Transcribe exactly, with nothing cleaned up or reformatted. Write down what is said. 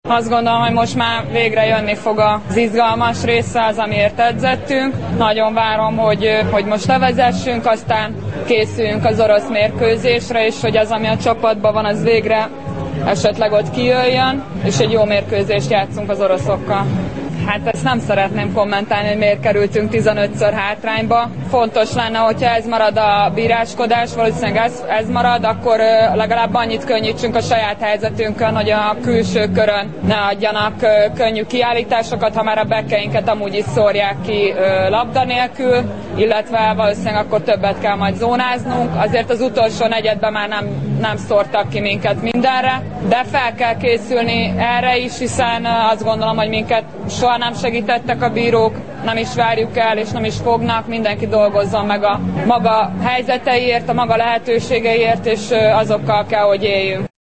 Azt gondolom, hogy most már végre jönni fog az izgalmas része, az, amiért edzettünk. Nagyon várom, hogy, hogy most levezessünk, aztán készüljünk az orosz mérkőzésre, és hogy az, ami a csapatban van, az végre esetleg ott kijöjjön, és egy jó mérkőzést játszunk az oroszokkal. Hát ezt nem szeretném kommentálni, hogy miért kerültünk tizenötször hátrányba. Fontos lenne, hogyha ez marad a bíráskodás, valószínűleg ez, ez marad, akkor legalább annyit könnyítsünk a saját helyzetünkön, hogy a külső körön ne adjanak könnyű kiállításokat, ha már a bekkeinket amúgy is szórják ki labda nélkül, illetve valószínűleg akkor többet kell majd zónáznunk. Azért az utolsó negyedben már nem, nem szórtak ki minket mindenre, de fel kell készülni erre is, hiszen azt gondolom, hogy minket soha nem segítettek a bírók, nem is várjuk el, és nem is fognak, mindenki dolgozzon meg a maga helyzeteiért, a maga lehetőségeiért, és azokkal kell, hogy éljünk.